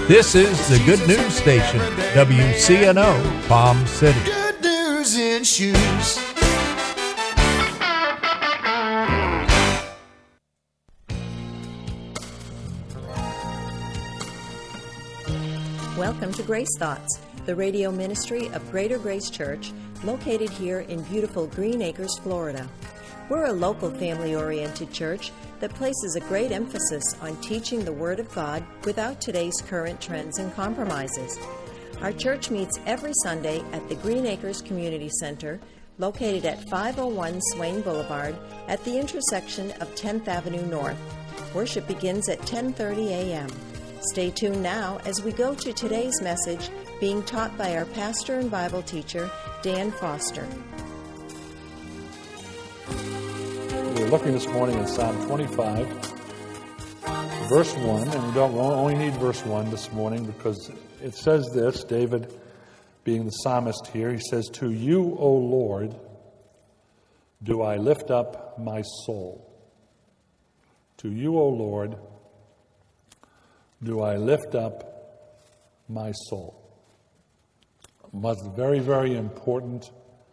This is the Good News Station, WCNO, Palm City. Good news in shoes. Welcome to Grace Thoughts, the radio ministry of Greater Grace Church, located here in beautiful Green Acres, Florida. We're a local family-oriented church that places a great emphasis on teaching the Word of God without today's current trends and compromises. Our church meets every Sunday at the Green Acres Community Center, located at 501 Swain Boulevard at the intersection of 10th Avenue North. Worship begins at 10:30 a.m. Stay tuned now as we go to today's message being taught by our pastor and Bible teacher, Dan Foster. We're looking this morning at Psalm 25, verse 1, and we only need verse 1 this morning because it says this, David being the psalmist here, he says, "To you, O Lord, do I lift up my soul. To you, O Lord, do I lift up my soul." It's a very, very important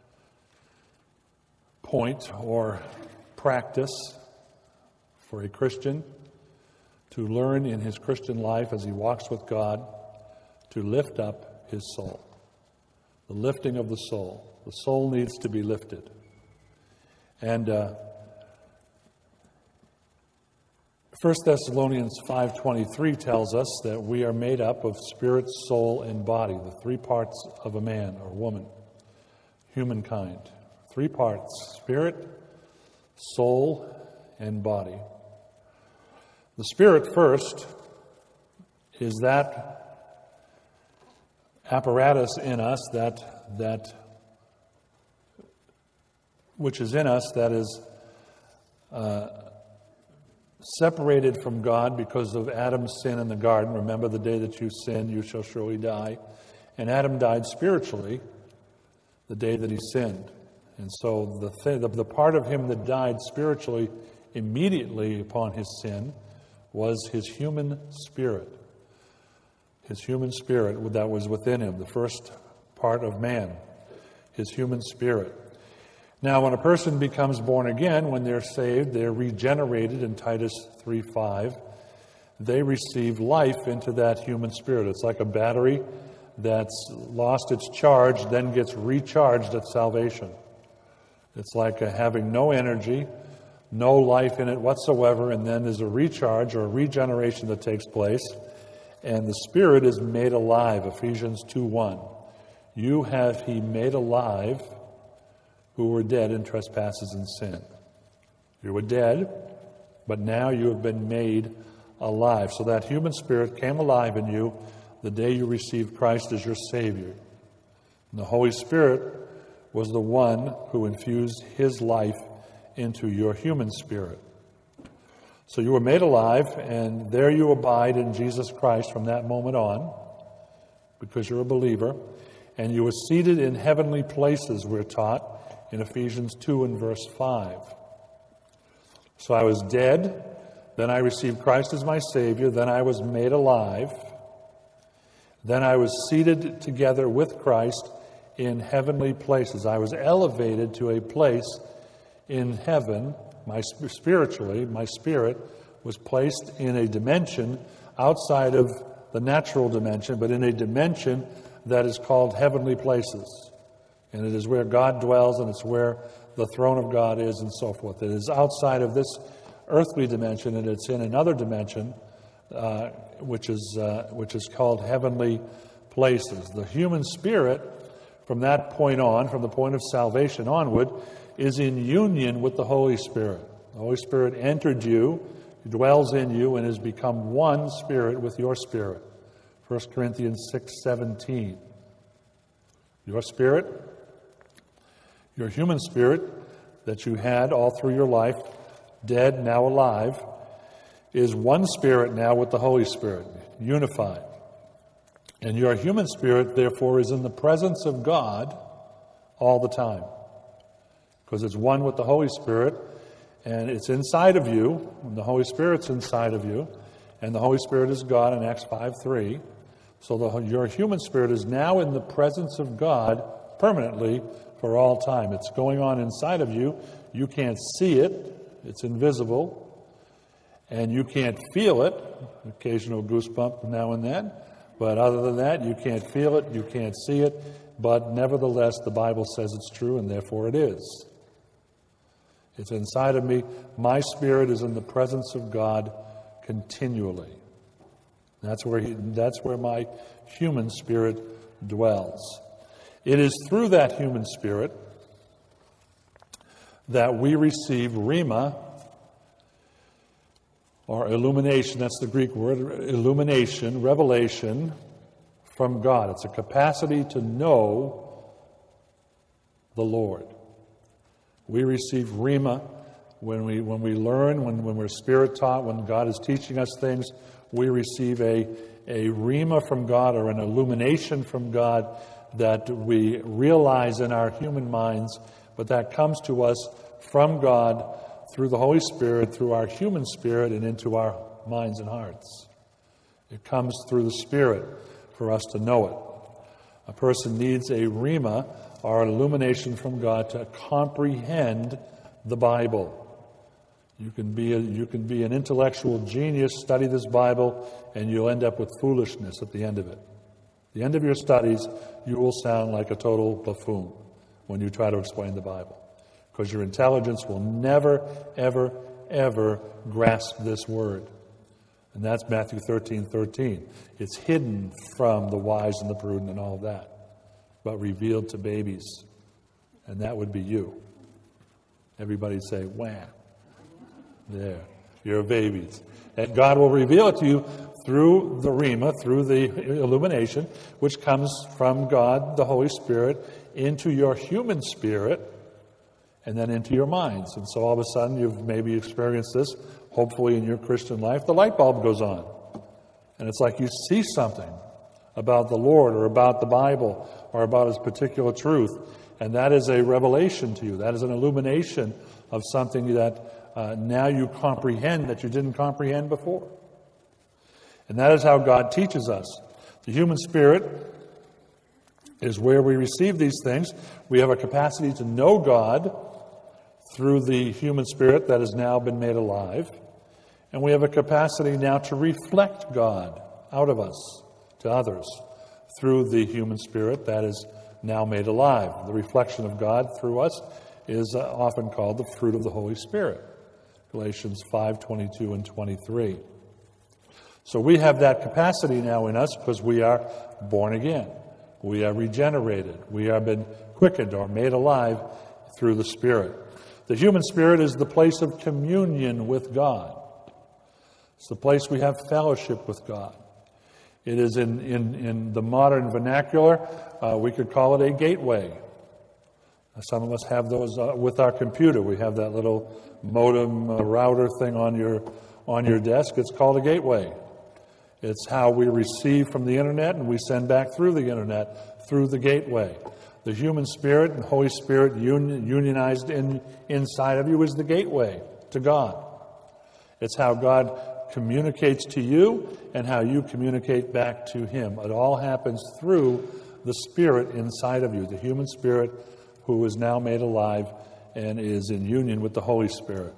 point or practice for a Christian to learn in his Christian life as he walks with God to lift up his soul. The lifting of the soul. The soul needs to be lifted. And 1 Thessalonians 5:23 tells us that we are made up of spirit, soul, and body, the three parts of a man or woman, humankind. Three parts: spirit, soul, and body. The spirit first is that apparatus in us that which is in us that is separated from God because of Adam's sin in the garden. Remember, the day that you sin, you shall surely die. And Adam died spiritually the day that he sinned. And so the part of him that died spiritually immediately upon his sin was his human spirit. His human spirit that was within him, the first part of man, his human spirit. Now, when a person becomes born again, when they're saved, they're regenerated in Titus 3:5. They receive life into that human spirit. It's like a battery that's lost its charge, then gets recharged at salvation. It's like having no energy, no life in it whatsoever, and then there's a recharge or a regeneration that takes place, and the Spirit is made alive, Ephesians 2:1. You have He made alive who were dead in trespasses and sin. You were dead, but now you have been made alive. So that human spirit came alive in you the day you received Christ as your Savior. And the Holy Spirit was the one who infused His life into your human spirit. So you were made alive, and there you abide in Jesus Christ from that moment on, because you're a believer. And you were seated in heavenly places, we're taught, in Ephesians 2 and verse 5. So I was dead, then I received Christ as my Savior, then I was made alive, then I was seated together with Christ in heavenly places. I was elevated to a place in heaven. My spirit was placed in a dimension outside of the natural dimension, but in a dimension that is called heavenly places. And it is where God dwells, and it's where the throne of God is, and so forth. It is outside of this earthly dimension, and it's in another dimension, which is called heavenly places. The human spirit, from that point on, from the point of salvation onward, is in union with the Holy Spirit. The Holy Spirit entered you, dwells in you, and has become one spirit with your spirit. 1 Corinthians 6:17. Your spirit, your human spirit that you had all through your life, dead, now alive, is one spirit now with the Holy Spirit, unified. And your human spirit, therefore, is in the presence of God all the time, because it's one with the Holy Spirit, and it's inside of you, and the Holy Spirit's inside of you, and the Holy Spirit is God in Acts 5:3. So your human spirit is now in the presence of God permanently for all time. It's going on inside of you. You can't see it. It's invisible. And you can't feel it. Occasional goosebump now and then. But other than that, you can't feel it. You can't see it. But nevertheless, the Bible says it's true, and therefore it is. It's inside of me. My spirit is in the presence of God continually. That's where my human spirit dwells. It is through that human spirit that we receive rhema, or illumination. That's the Greek word, illumination, revelation from God. It's a capacity to know the Lord. We receive rhema when we learn, when we're spirit taught, when God is teaching us things. We receive a rhema from God, or an illumination from God, that we realize in our human minds, but that comes to us from God through the Holy Spirit, through our human spirit, and into our minds and hearts. It comes through the Spirit for us to know it. A person needs a rhema, or an illumination from God, to comprehend the Bible. You can be an intellectual genius, study this Bible, and you'll end up with foolishness at the end of it. At the end of your studies, you will sound like a total buffoon when you try to explain the Bible, because your intelligence will never, ever, ever grasp this word. And that's Matthew 13:13. It's hidden from the wise and the prudent and all of that, but revealed to babies. And that would be you. Everybody say, wham. There. You're babies. And God will reveal it to you through the rhema, through the illumination, which comes from God, the Holy Spirit, into your human spirit, and then into your minds. And so all of a sudden, you've maybe experienced this, hopefully in your Christian life, the light bulb goes on. And it's like you see something about the Lord, or about the Bible, or about His particular truth. And that is a revelation to you. That is an illumination of something that now you comprehend that you didn't comprehend before. And that is how God teaches us. The human spirit is where we receive these things. We have a capacity to know God through the human spirit that has now been made alive. And we have a capacity now to reflect God out of us to others through the human spirit that is now made alive. The reflection of God through us is often called the fruit of the Holy Spirit. Galatians 5:22 and 23. So we have that capacity now in us because we are born again. We are regenerated. We have been quickened or made alive through the Spirit. The human spirit is the place of communion with God. It's the place we have fellowship with God. It is in the modern vernacular, we could call it a gateway. Some of us have those with our computer. We have that little modem router thing on your desk. It's called a gateway. It's how we receive from the internet and we send back through the internet, through the gateway. The human spirit and Holy Spirit unionized inside of you is the gateway to God. It's how God communicates to you and how you communicate back to Him. It all happens through the Spirit inside of you, the human spirit who is now made alive and is in union with the Holy Spirit.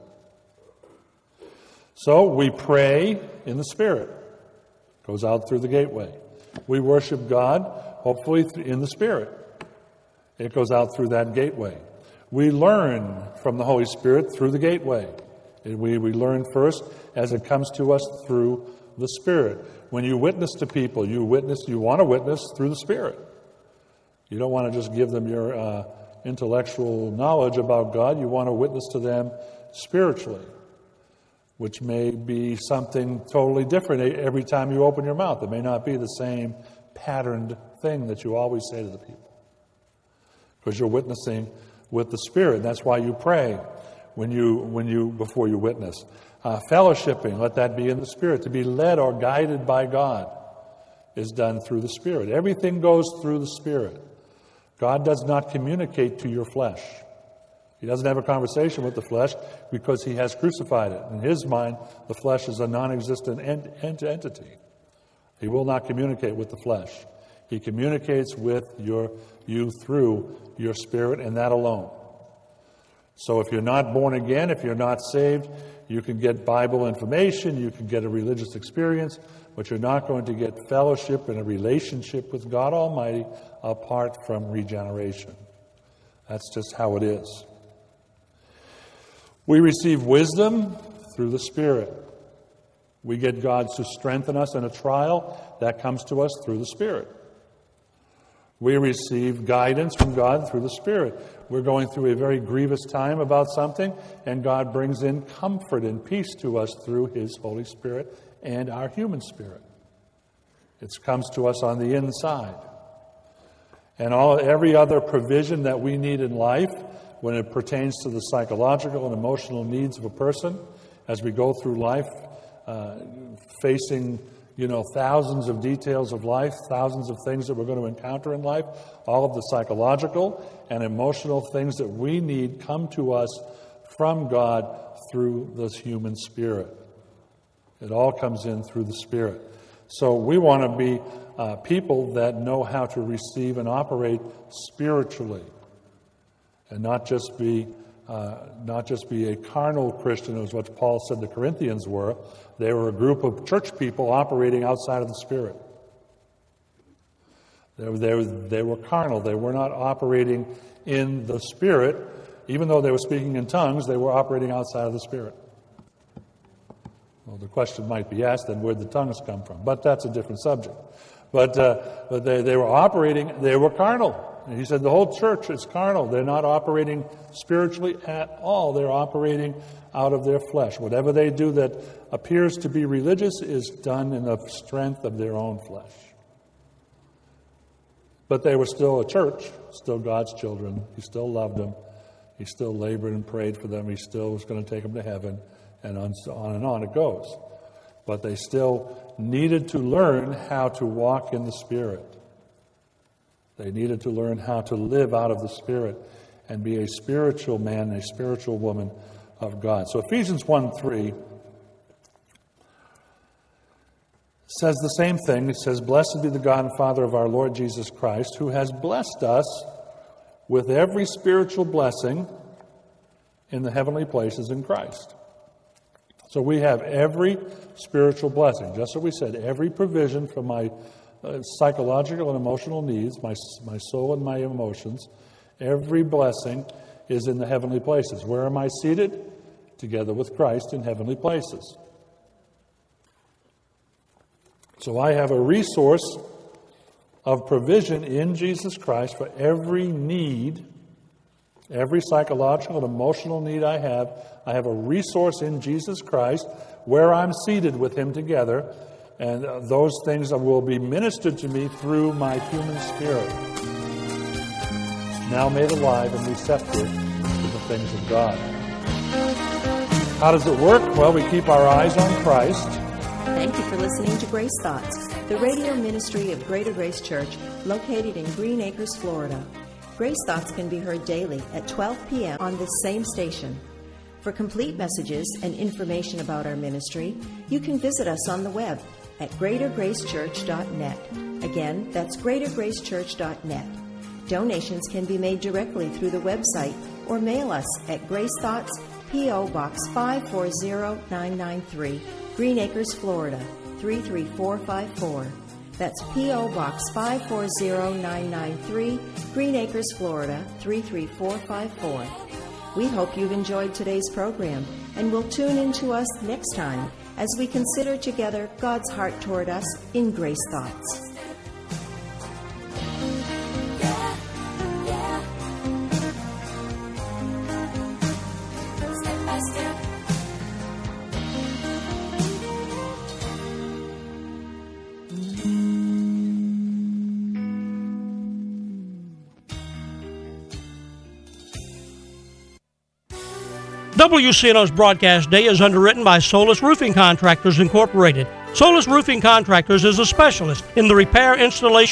So we pray in the Spirit. It goes out through the gateway. We worship God, hopefully in the Spirit. It goes out through that gateway. We learn from the Holy Spirit through the gateway. We learn first as it comes to us through the Spirit. When you witness to people, you want to witness through the Spirit. You don't want to just give them your intellectual knowledge about God. You want to witness to them spiritually, which may be something totally different every time you open your mouth. It may not be the same patterned thing that you always say to the people, because you're witnessing with the Spirit. And that's why you pray before you witness. Fellowshipping, let that be in the Spirit. To be led or guided by God is done through the Spirit. Everything goes through the Spirit. God does not communicate to your flesh. He doesn't have a conversation with the flesh because He has crucified it. In His mind, the flesh is a non-existent entity. He will not communicate with the flesh. He communicates with you through your spirit, and that alone. So if you're not born again, if you're not saved, you can get Bible information, you can get a religious experience, but you're not going to get fellowship and a relationship with God Almighty apart from regeneration. That's just how it is. We receive wisdom through the Spirit. We get God to strengthen us in a trial. That comes to us through the Spirit. We receive guidance from God through the Spirit. We're going through a very grievous time about something, and God brings in comfort and peace to us through His Holy Spirit and our human spirit. It comes to us on the inside. And every other provision that we need in life, when it pertains to the psychological and emotional needs of a person, as we go through life, facing thousands of details of life, thousands of things that we're going to encounter in life, all of the psychological and emotional things that we need come to us from God through this human spirit. It all comes in through the Spirit. So we want to be people that know how to receive and operate spiritually, and not just be a carnal Christian, as what Paul said the Corinthians were. They were a group of church people operating outside of the Spirit. They were carnal. They were not operating in the Spirit. Even though they were speaking in tongues, they were operating outside of the Spirit. Well, the question might be asked, then where'd the tongues come from? But that's a different subject. But they were operating, they were carnal. And he said the whole church is carnal. They're not operating spiritually at all. They're operating out of their flesh. Whatever they do that appears to be religious is done in the strength of their own flesh. But they were still a church, still God's children. He still loved them. He still labored and prayed for them. He still was going to take them to heaven. And on it goes. But they still needed to learn how to walk in the Spirit. They needed to learn how to live out of the Spirit and be a spiritual man and a spiritual woman of God. So Ephesians 1:3 says the same thing. It says, "Blessed be the God and Father of our Lord Jesus Christ, who has blessed us with every spiritual blessing in the heavenly places in Christ." So we have every spiritual blessing. Just as we said, every provision for my psychological and emotional needs, my soul and my emotions, every blessing is in the heavenly places. Where am I seated? Together with Christ in heavenly places. So I have a resource of provision in Jesus Christ for every need, every psychological and emotional need I have a resource in Jesus Christ where I'm seated with Him together, and those things will be ministered to me through my human spirit, now made alive and receptive to the things of God. How does it work? Well, we keep our eyes on Christ. Thank you for listening to Grace Thoughts, the radio ministry of Greater Grace Church, located in Green Acres, Florida. Grace Thoughts can be heard daily at 12 p.m. on this same station. For complete messages and information about our ministry, you can visit us on the web at greatergracechurch.net. Again, that's greatergracechurch.net. Donations can be made directly through the website or mail us at Grace Thoughts, P.O. Box 540993, Green Acres, Florida 33454. That's P.O. Box 540993, Green Acres, Florida 33454. We hope you've enjoyed today's program and will tune in to us next time as we consider together God's heart toward us in Grace Thoughts. WCNO's broadcast day is underwritten by Solus Roofing Contractors, Incorporated. Solus Roofing Contractors is a specialist in the repair, installation,